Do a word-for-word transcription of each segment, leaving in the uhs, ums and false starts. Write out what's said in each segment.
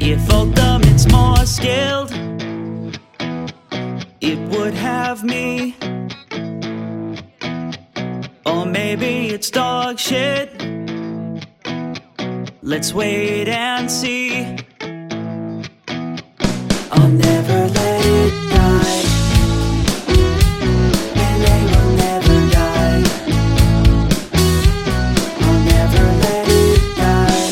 If ultimate's more skilled, it would have me. Or maybe it's dog shit. Let's wait and see. I'll never let it die. Melee will never die. I'll never let it die.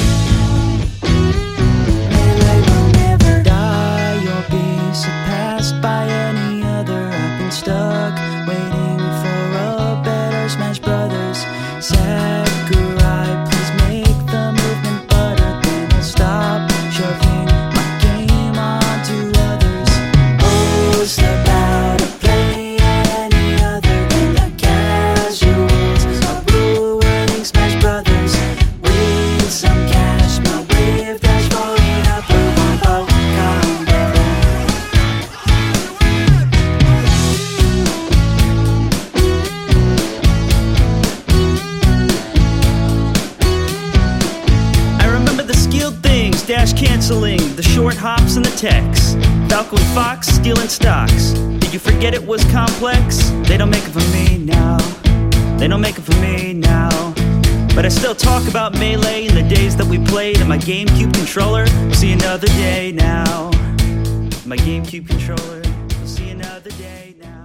Melee will never die. You'll be surpassed by any other. I've been stuck waiting for a better Smash Brothers. Sakurai, please make the movement butter. Then I'll stop shoving my game onto others. Who's about to play any other than the casuals? Are ruining Smash Brothers. Win some cash, my wave dash falling up a combo combo. I remember the skilled things, dash canceling, the short hops and the techs. Falco and Fox stealing stocks. Did you forget it was complex? They don't make it for me now. They don't make it for me now. But I still talk about Melee and the days that we played on my GameCube controller. We'll see another day now. My GameCube controller. We'll see another day now.